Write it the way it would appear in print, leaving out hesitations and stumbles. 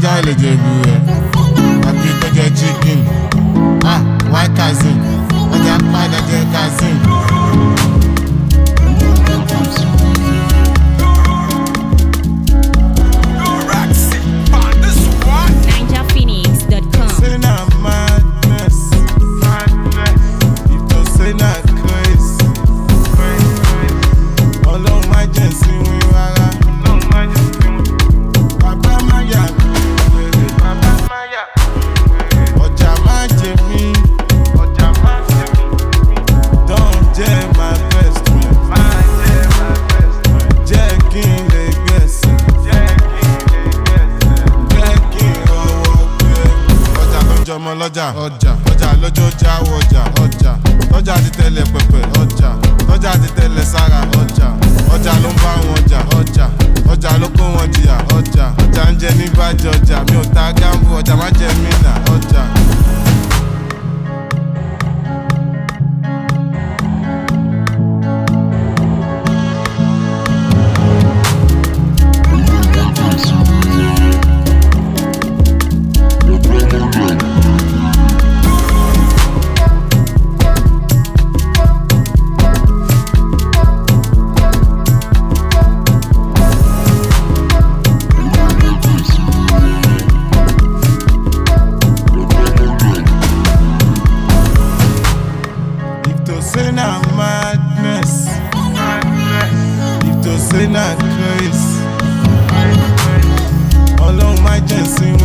ajá lè jẹ everywhere. Àbí tó jẹ chicken. White cousin. Ọjà padà jẹ cousin. NinjaPhoenix.com. Say na madness. If to say na craze. Ọlọ́run má jẹ́ sí wí rárá. Bàbá má yà mí wèrè. Ọjà má jẹ mí. Don't jẹ́ my best friend. Jẹ́ kí n lè gbẹ̀sìn. Jẹ́ kí n rọwọ́ pé. Ọjà ló ń jọmọ lọ́jà. Ọjà lójó jáwọ́ ọjà ti tẹ̀lé pẹ̀pẹ̀. Ọjà ti tẹ̀lé sára. Ọjà ló ń bá wọn jà. Ọjà ló kó wọn jìyà. Ọjà ń jẹ ní bàjẹ́ ọjà. Mi ò ta gámbù, ọjà má jẹ mí nà. Ọjà. Say na madness. If to say na craze. Ọlọ́run má jẹ́ sí